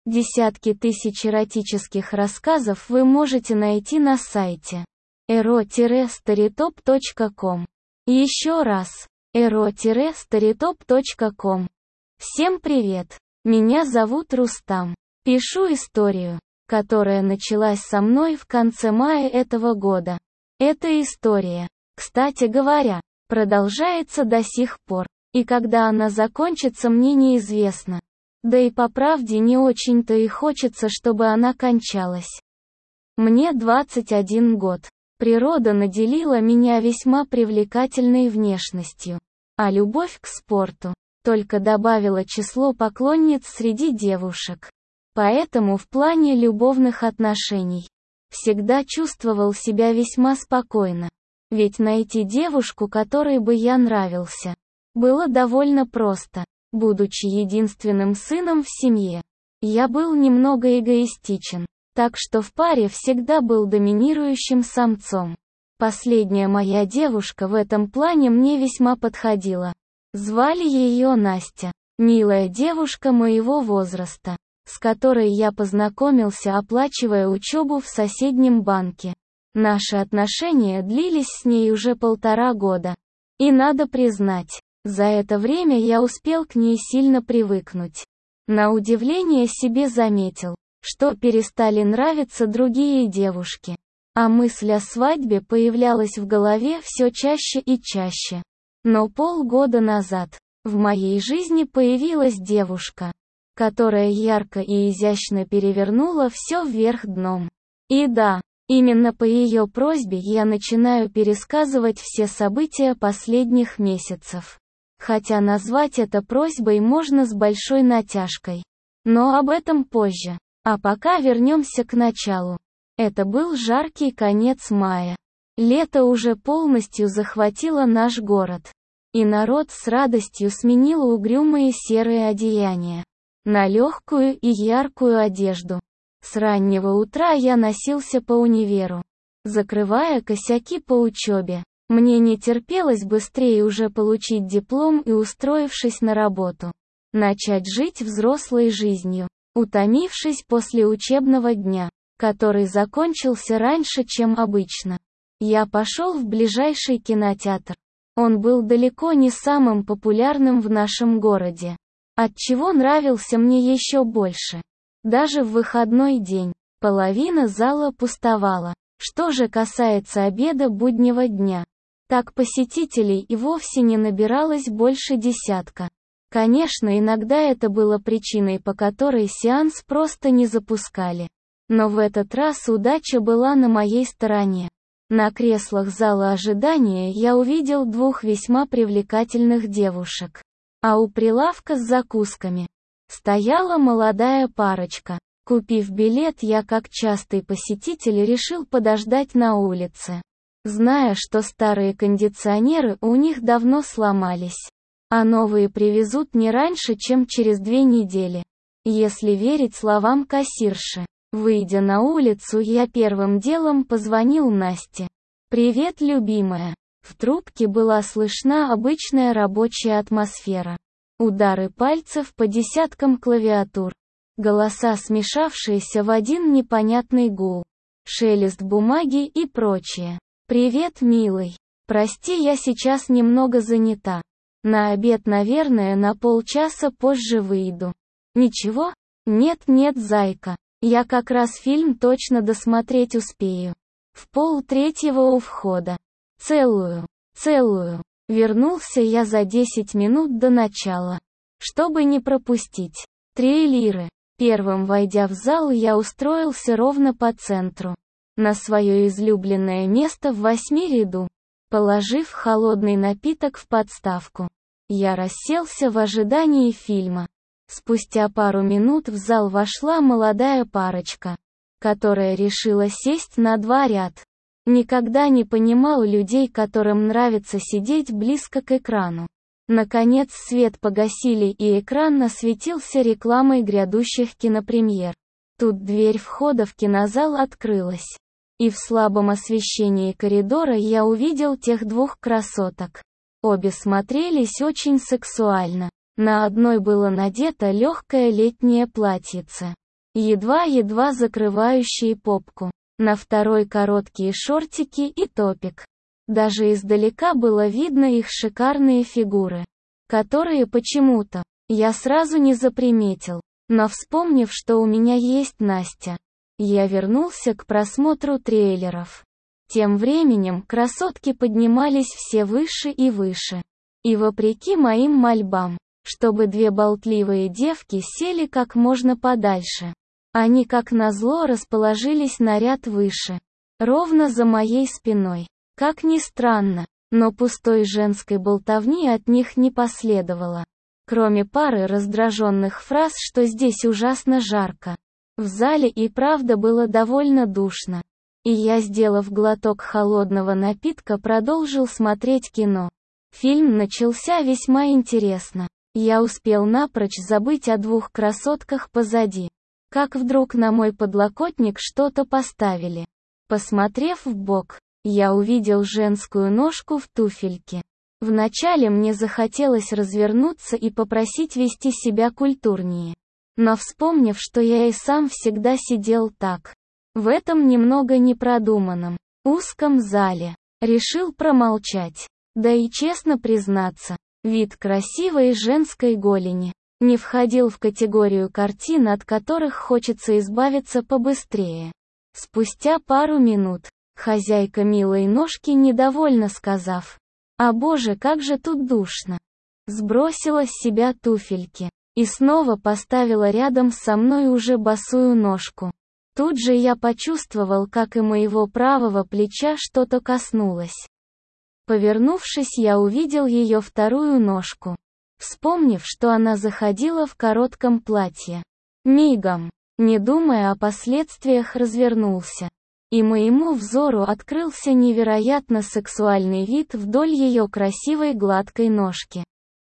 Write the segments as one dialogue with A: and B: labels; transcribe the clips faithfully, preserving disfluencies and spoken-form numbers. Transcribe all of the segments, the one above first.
A: Десятки тысяч эротических рассказов вы можете найти на сайте эро старитоп точка ком. Еще раз, эро старитоп точка ком. Всем привет! Меня зовут Рустам. Пишу историю, которая началась со мной в конце мая этого года. Эта история, кстати говоря, продолжается до сих пор, и когда она закончится, мне неизвестно. Да и по правде не очень-то и хочется, чтобы она кончалась. Мне двадцать один год. Природа наделила меня весьма привлекательной внешностью, а любовь к спорту только добавила число поклонниц среди девушек. Поэтому в плане любовных отношений всегда чувствовал себя весьма спокойно. Ведь найти девушку, которой бы я нравился, было довольно просто. Будучи единственным сыном в семье, я был немного эгоистичен, так что в паре всегда был доминирующим самцом. Последняя моя девушка в этом плане мне весьма подходила. Звали ее Настя, милая девушка моего возраста, с которой я познакомился, оплачивая учебу в соседнем банке. Наши отношения длились с ней уже полтора года. И надо признать, за это время я успел к ней сильно привыкнуть. На удивление себе заметил, что перестали нравиться другие девушки. А мысль о свадьбе появлялась в голове все чаще и чаще. Но полгода назад в моей жизни появилась девушка, которая ярко и изящно перевернула все вверх дном. И да, именно по ее просьбе я начинаю пересказывать все события последних месяцев. Хотя назвать это просьбой можно с большой натяжкой. Но об этом позже. А пока вернемся к началу. Это был жаркий конец мая. Лето уже полностью захватило наш город. И народ с радостью сменил угрюмые серые одеяния на легкую и яркую одежду. С раннего утра я носился по универу, закрывая косяки по учебе. Мне не терпелось быстрее уже получить диплом и, устроившись на работу, начать жить взрослой жизнью, утомившись после учебного дня, который закончился раньше, чем обычно. Я пошел в ближайший кинотеатр. Он был далеко не самым популярным в нашем городе, отчего нравился мне еще больше. Даже в выходной день половина зала пустовала. Что же касается обеда буднего дня, так посетителей и вовсе не набиралось больше десятка. Конечно, иногда это было причиной, по которой сеанс просто не запускали. Но в этот раз удача была на моей стороне. На креслах зала ожидания я увидел двух весьма привлекательных девушек. А у прилавка с закусками стояла молодая парочка. Купив билет, я, как частый посетитель, решил подождать на улице, зная, что старые кондиционеры у них давно сломались, а новые привезут не раньше, чем через две недели. Если верить словам кассирши. Выйдя на улицу, я первым делом позвонил Насте. «Привет, любимая». В трубке была слышна обычная рабочая атмосфера. Удары пальцев по десяткам клавиатур. Голоса, смешавшиеся в один непонятный гул. Шелест бумаги и прочее. «Привет, милый. Прости, я сейчас немного занята. На обед, наверное, на полчаса позже выйду». «Ничего? Нет-нет, зайка. Я как раз фильм точно досмотреть успею. В полтретьего у входа. Целую, целую». Вернулся я за десять минут до начала, чтобы не пропустить. Три лиры. Первым войдя в зал, я устроился ровно по центру, на свое излюбленное место в восьми ряду, положив холодный напиток в подставку. Я расселся в ожидании фильма. Спустя пару минут в зал вошла молодая парочка, которая решила сесть на два ряд. Никогда не понимал людей, которым нравится сидеть близко к экрану. Наконец свет погасили, и экран осветился рекламой грядущих кинопремьер. Тут дверь входа в кинозал открылась. И в слабом освещении коридора я увидел тех двух красоток. Обе смотрелись очень сексуально. На одной было надето легкое летнее платьице, едва-едва закрывающие попку. На второй короткие шортики и топик. Даже издалека было видно их шикарные фигуры, которые почему-то я сразу не заприметил. Но вспомнив, что у меня есть Настя, я вернулся к просмотру трейлеров. Тем временем красотки поднимались все выше и выше. И вопреки моим мольбам, чтобы две болтливые девки сели как можно подальше, они как назло расположились на ряд выше, ровно за моей спиной. Как ни странно, но пустой женской болтовни от них не последовало. Кроме пары раздраженных фраз, что здесь ужасно жарко. В зале и правда было довольно душно. И я, сделав глоток холодного напитка, продолжил смотреть кино. Фильм начался весьма интересно. Я успел напрочь забыть о двух красотках позади. Как вдруг на мой подлокотник что-то поставили. Посмотрев вбок, я увидел женскую ножку в туфельке. Вначале мне захотелось развернуться и попросить вести себя культурнее. Но вспомнив, что я и сам всегда сидел так, в этом немного непродуманном, узком зале, решил промолчать. Да и честно признаться, вид красивой женской голени не входил в категорию картин, от которых хочется избавиться побыстрее. Спустя пару минут, хозяйка милой ножки, недовольно сказав: «А боже, как же тут душно!» сбросила с себя туфельки и снова поставила рядом со мной уже босую ножку. Тут же я почувствовал, как и моего правого плеча что-то коснулось. Повернувшись, я увидел ее вторую ножку. Вспомнив, что она заходила в коротком платье, мигом, не думая о последствиях, развернулся. И моему взору открылся невероятно сексуальный вид вдоль ее красивой гладкой ножки,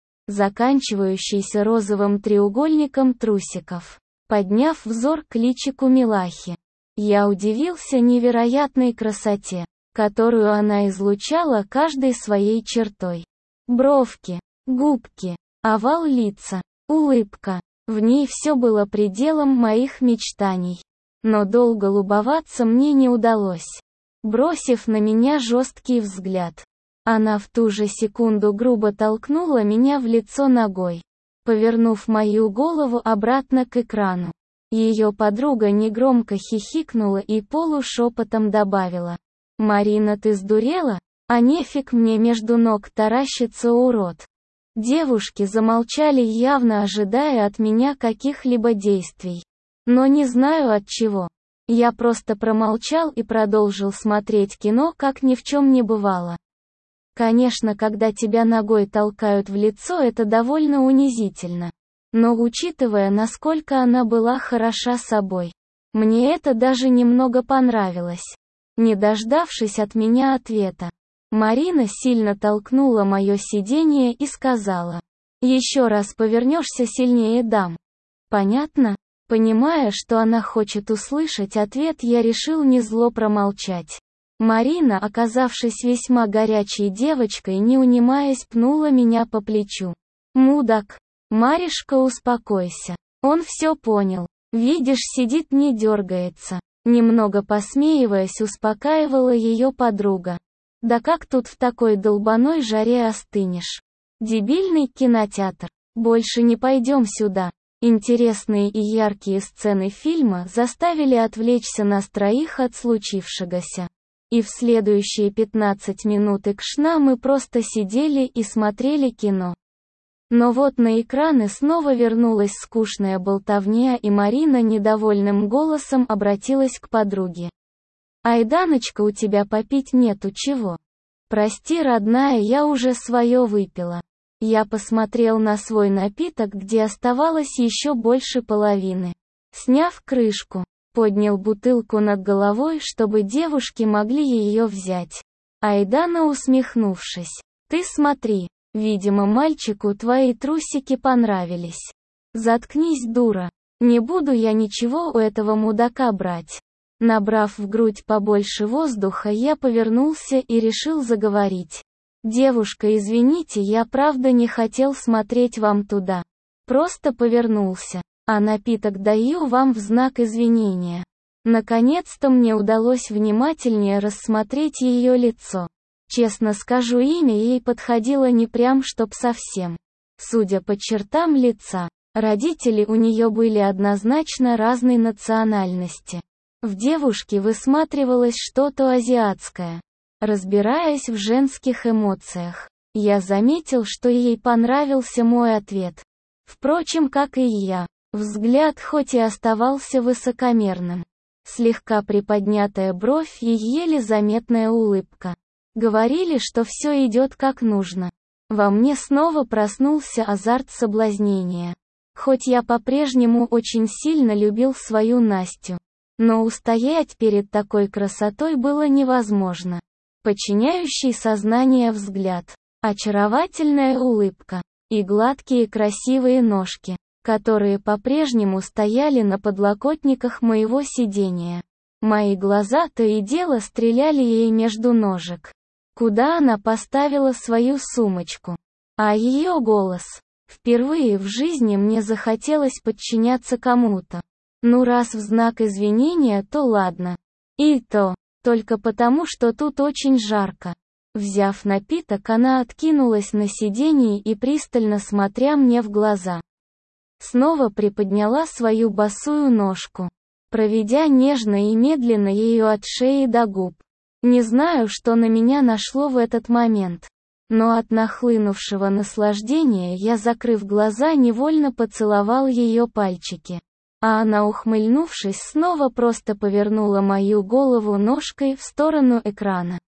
A: заканчивающийся розовым треугольником трусиков. Подняв взор к личику милахи, я удивился невероятной красоте, которую она излучала каждой своей чертой. Бровки, губки, овал лица, улыбка. В ней все было пределом моих мечтаний. Но долго любоваться мне не удалось. Бросив на меня жесткий взгляд, она в ту же секунду грубо толкнула меня в лицо ногой, повернув мою голову обратно к экрану. Ее подруга негромко хихикнула и полушепотом добавила: «Марина, ты сдурела? А нефиг мне между ног таращится, урод». Девушки замолчали, явно ожидая от меня каких-либо действий. Но не знаю от чего. Я просто промолчал и продолжил смотреть кино, как ни в чем не бывало. Конечно, когда тебя ногой толкают в лицо, это довольно унизительно. Но учитывая, насколько она была хороша собой, мне это даже немного понравилось. Не дождавшись от меня ответа, Марина сильно толкнула мое сиденье и сказала: «Еще раз повернешься, сильнее дам». Понятно? Понимая, что она хочет услышать ответ, я решил не зло промолчать. Марина, оказавшись весьма горячей девочкой, не унимаясь, пнула меня по плечу. «Мудак! Маришка, успокойся. Он все понял. Видишь, сидит, не дергается». Немного посмеиваясь, успокаивала ее подруга. «Да как тут в такой долбаной жаре остынешь? Дебильный кинотеатр. Больше не пойдем сюда». Интересные и яркие сцены фильма заставили отвлечься нас троих от случившегося. И в следующие пятнадцать минут экшна мы просто сидели и смотрели кино. Но вот на экраны снова вернулась скучная болтовня, и Марина недовольным голосом обратилась к подруге. «Айданочка, у тебя попить нету чего?» «Прости, родная, я уже свое выпила». Я посмотрел на свой напиток, где оставалось еще больше половины. Сняв крышку, поднял бутылку над головой, чтобы девушки могли ее взять. Айдана, усмехнувшись: «Ты смотри, видимо, мальчику твои трусики понравились. Заткнись, дура, не буду я ничего у этого мудака брать». Набрав в грудь побольше воздуха, я повернулся и решил заговорить. «Девушка, извините, я правда не хотел смотреть вам туда. Просто повернулся». а напиток даю вам в знак извинения. Наконец-то мне удалось внимательнее рассмотреть ее лицо. Честно скажу, имя ей подходило не прям чтоб совсем. Судя по чертам лица, родители у нее были однозначно разной национальности. В девушке высматривалось что-то азиатское. Разбираясь в женских эмоциях, я заметил, что ей понравился мой ответ. Впрочем, как и я, взгляд хоть и оставался высокомерным. Слегка приподнятая бровь и еле заметная улыбка говорили, что все идет как нужно. Во мне снова проснулся азарт соблазнения. Хоть я по-прежнему очень сильно любил свою Настю, но устоять перед такой красотой было невозможно. Подчиняющий сознание взгляд, очаровательная улыбка и гладкие красивые ножки, которые по-прежнему стояли на подлокотниках моего сидения. Мои глаза то и дело стреляли ей между ножек, куда она поставила свою сумочку. А ее голос. Впервые в жизни мне захотелось подчиняться кому-то. Ну раз в знак извинения, то ладно. И то, только потому, что тут очень жарко. Взяв напиток, она откинулась на сиденье и, пристально смотря мне в глаза, снова приподняла свою босую ножку, проведя нежно и медленно ее от шеи до губ. Не знаю, что на меня нашло в этот момент, но от нахлынувшего наслаждения я, закрыв глаза, невольно поцеловал ее пальчики. А она, ухмыльнувшись, снова просто повернула мою голову ножкой в сторону экрана.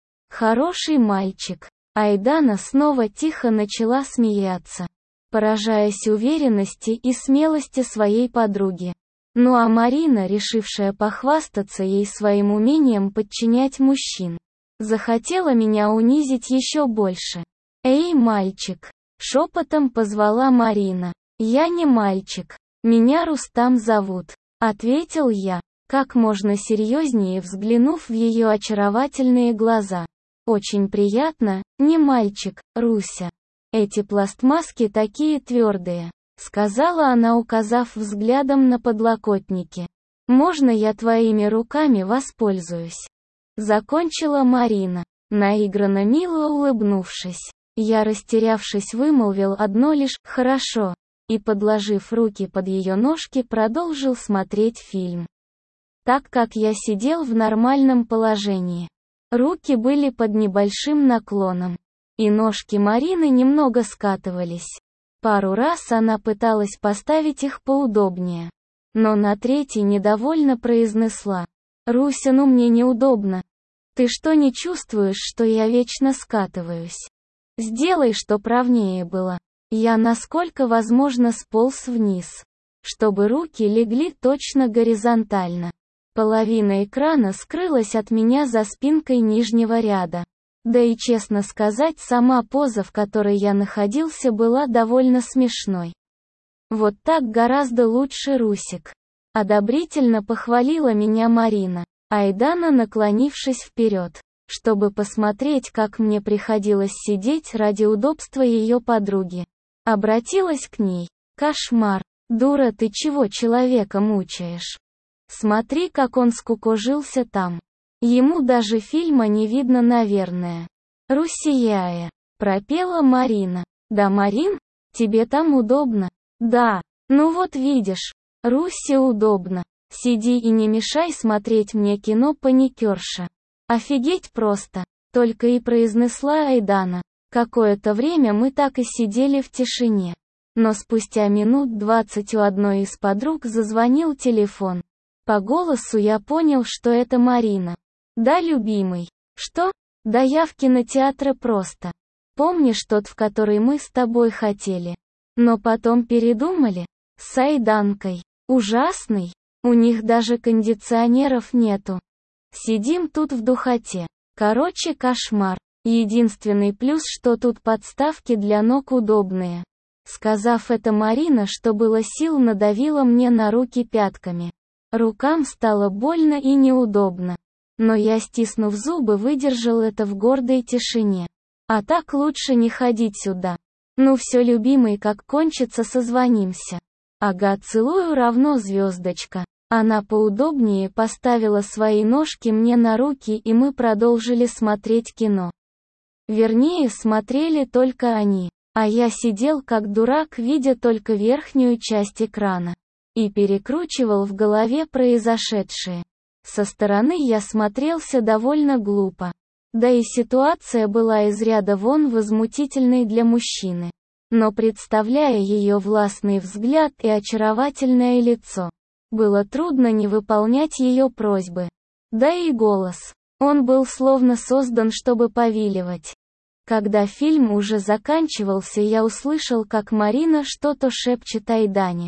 A: Хороший мальчик. Айдана снова тихо начала смеяться, поражаясь уверенности и смелости своей подруги. Ну а Марина, решившая похвастаться ей своим умением подчинять мужчин, захотела меня унизить еще больше. «Эй, мальчик!» — шепотом позвала Марина. «Я не мальчик. Меня Рустам зовут», — ответил я, как можно серьезнее взглянув в ее очаровательные глаза. «Очень приятно, не мальчик, Руся. Эти пластмасски такие твердые», — сказала она, указав взглядом на подлокотники. «Можно я твоими руками воспользуюсь?» Закончила Марина, наигранно мило улыбнувшись. Я, растерявшись, вымолвил одно лишь «хорошо», и, подложив руки под ее ножки, продолжил смотреть фильм. Так как я сидел в нормальном положении. Руки были под небольшим наклоном, и ножки Марины немного скатывались. Пару раз она пыталась поставить их поудобнее, но на третий недовольно произнесла: «Руся, ну мне неудобно. Ты что, не чувствуешь, что я вечно скатываюсь? Сделай, чтоб ровнее было». Я, насколько возможно, сполз вниз, чтобы руки легли точно горизонтально. Половина экрана скрылась от меня за спинкой нижнего ряда. Да и, честно сказать, сама поза, в которой я находился, была довольно смешной. «Вот так гораздо лучше, Русик», — одобрительно похвалила меня Марина. Айдана, наклонившись вперед, чтобы посмотреть, как мне приходилось сидеть ради удобства ее подруги, обратилась к ней: «Кошмар, дура, ты чего человека мучаешь? Смотри, как он скукожился там. Ему даже фильма не видно, наверное». «Русияя», — пропела Марина. «Да, Марин, тебе там удобно?» «Да, ну вот видишь, Русе удобно. Сиди и не мешай смотреть мне кино, паникерша. Офигеть просто», — только и произнесла Айдана. Какое-то время мы так и сидели в тишине. Но спустя минут двадцать у одной из подруг зазвонил телефон. По голосу я понял, что это Марина. «Да, любимый». «Что?» «Да я в кинотеатре просто. Помнишь тот, в который мы с тобой хотели? Но потом передумали? С Айданкой. Ужасный. У них даже кондиционеров нету. Сидим тут в духоте. Короче, кошмар. Единственный плюс, что тут подставки для ног удобные». Сказав это, Марина, что было сил, надавила мне на руки пятками. Рукам стало больно и неудобно. Но я, стиснув зубы, выдержал это в гордой тишине. А так лучше не ходить сюда. «Ну все, любимый, как кончится, созвонимся». Ага, целую равно звездочка. Она поудобнее поставила свои ножки мне на руки, и мы продолжили смотреть кино. Вернее, смотрели только они. А я сидел как дурак, видя только верхнюю часть экрана. И перекручивал в голове произошедшее. Со стороны я смотрелся довольно глупо. Да и ситуация была из ряда вон возмутительной для мужчины. Но представляя ее властный взгляд и очаровательное лицо, было трудно не выполнять ее просьбы. Да и голос. Он был словно создан, чтобы повиливать. Когда фильм уже заканчивался, я услышал, как Марина что-то шепчет Айдане.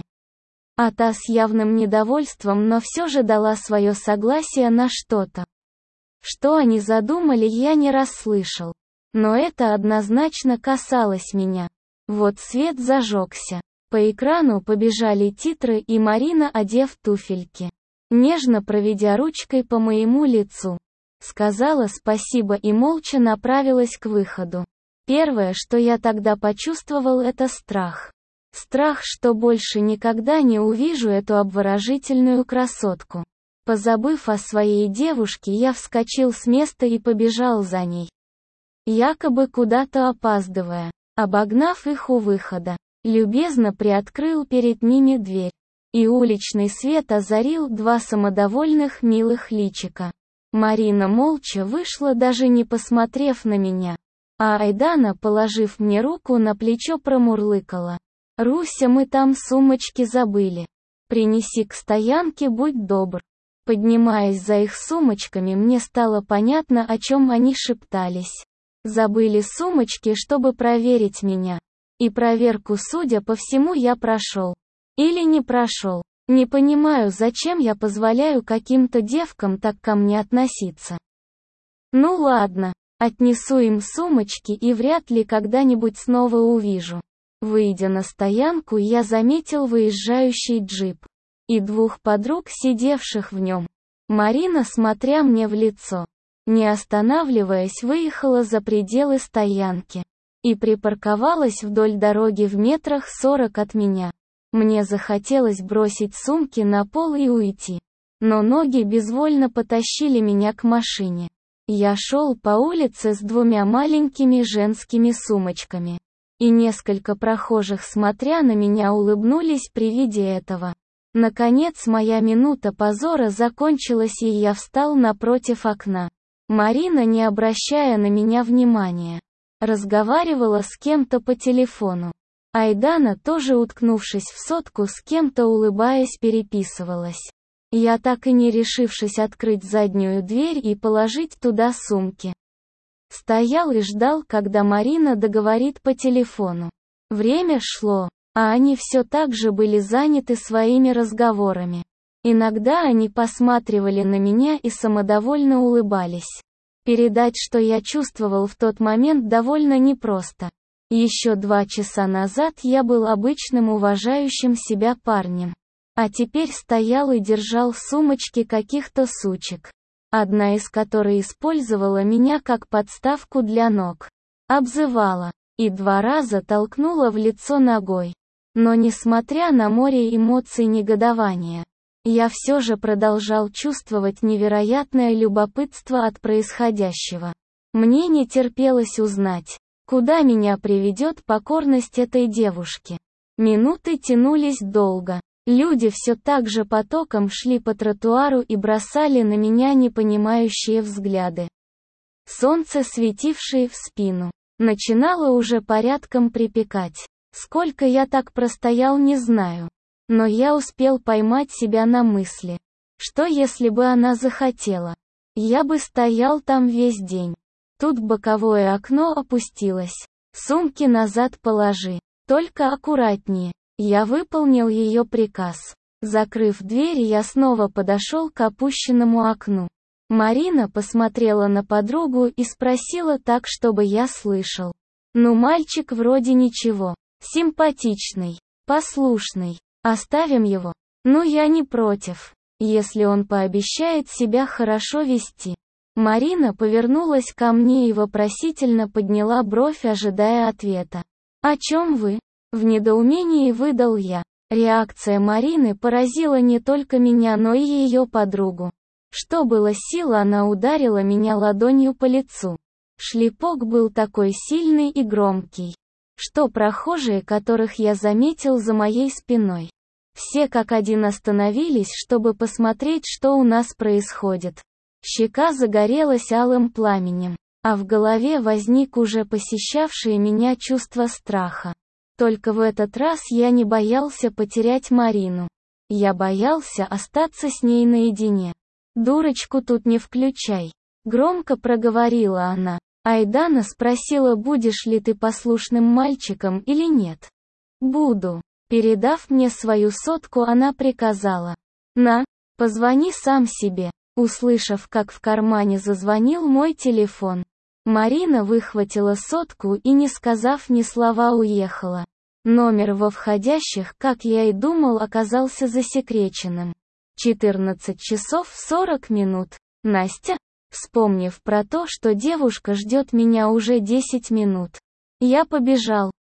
A: А та с явным недовольством, но все же дала свое согласие на что-то. Что они задумали, я не расслышал. Но это однозначно касалось меня. Вот свет зажегся. По экрану побежали титры, и Марина, одев туфельки, нежно проведя ручкой по моему лицу, сказала спасибо и молча направилась к выходу. Первое, что я тогда почувствовал, это страх. Страх, что больше никогда не увижу эту обворожительную красотку. Позабыв о своей девушке, я вскочил с места и побежал за ней. Якобы куда-то опаздывая, обогнав их у выхода, любезно приоткрыл перед ними дверь. И уличный свет озарил два самодовольных милых личика. Марина молча вышла, даже не посмотрев на меня. А Айдана, положив мне руку на плечо, промурлыкала: «Руся, мы там сумочки забыли. Принеси к стоянке, будь добр». Поднимаясь за их сумочками, мне стало понятно, о чем они шептались. Забыли сумочки, чтобы проверить меня. И проверку, судя по всему, я прошел. Или не прошел. Не понимаю, зачем я позволяю каким-то девкам так ко мне относиться. Ну ладно, отнесу им сумочки и вряд ли когда-нибудь снова увижу. Выйдя на стоянку, я заметил выезжающий джип. И двух подруг, сидевших в нем. Марина, смотря мне в лицо, не останавливаясь, выехала за пределы стоянки. И припарковалась вдоль дороги в метрах сорок от меня. Мне захотелось бросить сумки на пол и уйти. Но ноги безвольно потащили меня к машине. Я шел по улице с двумя маленькими женскими сумочками. И несколько прохожих, смотря на меня, улыбнулись при виде этого. Наконец моя минута позора закончилась, и я встал напротив окна. Марина, не обращая на меня внимания, разговаривала с кем-то по телефону. Айдана, тоже уткнувшись в сотку, с кем-то улыбаясь, переписывалась. Я, так и не решившись открыть заднюю дверь и положить туда сумки, стоял и ждал, когда Марина договорит по телефону. Время шло, а они все так же были заняты своими разговорами. Иногда они посматривали на меня и самодовольно улыбались. Передать, что я чувствовал в тот момент, довольно непросто. Еще два часа назад я был обычным уважающим себя парнем. А теперь стоял и держал в сумочке каких-то сучек. Одна из которых использовала меня как подставку для ног. Обзывала. И два раза толкнула в лицо ногой. Но несмотря на море эмоций негодования, я все же продолжал чувствовать невероятное любопытство от происходящего. Мне не терпелось узнать, куда меня приведет покорность этой девушки. Минуты тянулись долго. Люди все так же потоком шли по тротуару и бросали на меня непонимающие взгляды. Солнце, светившее в спину, начинало уже порядком припекать. Сколько я так простоял, не знаю. Но я успел поймать себя на мысли, что если бы она захотела, я бы стоял там весь день. Тут боковое окно опустилось. Сумки назад положи, только аккуратнее. Я выполнил ее приказ. Закрыв дверь, я снова подошел к опущенному окну. Марина посмотрела на подругу и спросила так, чтобы я слышал. «Ну, мальчик вроде ничего. Симпатичный, послушный. Оставим его?» «Ну, я не против, если он пообещает себя хорошо вести». Марина повернулась ко мне и вопросительно подняла бровь, ожидая ответа. «О чем вы?» В недоумении выдал я. Реакция Марины поразила не только меня, но и ее подругу. Что было сил, она ударила меня ладонью по лицу. Шлепок был такой сильный и громкий, что прохожие, которых я заметил за моей спиной, все как один остановились, чтобы посмотреть, что у нас происходит. Щека загорелась алым пламенем, а в голове возник уже посещавшее меня чувство страха. Только в этот раз я не боялся потерять Марину. Я боялся остаться с ней наедине. «Дурочку тут не включай», — громко проговорила она. Айдана спросила, будешь ли ты послушным мальчиком или нет. «Буду». Передав мне свою сотку, она приказала: «На, позвони сам себе». Услышав, как в кармане зазвонил мой телефон, Марина выхватила сотку и, не сказав ни слова, уехала. Номер во входящих, как я и думал, оказался засекреченным. четырнадцать часов сорок минут. Настя? Вспомнив про то, что девушка ждет меня уже десять минут, я побежал.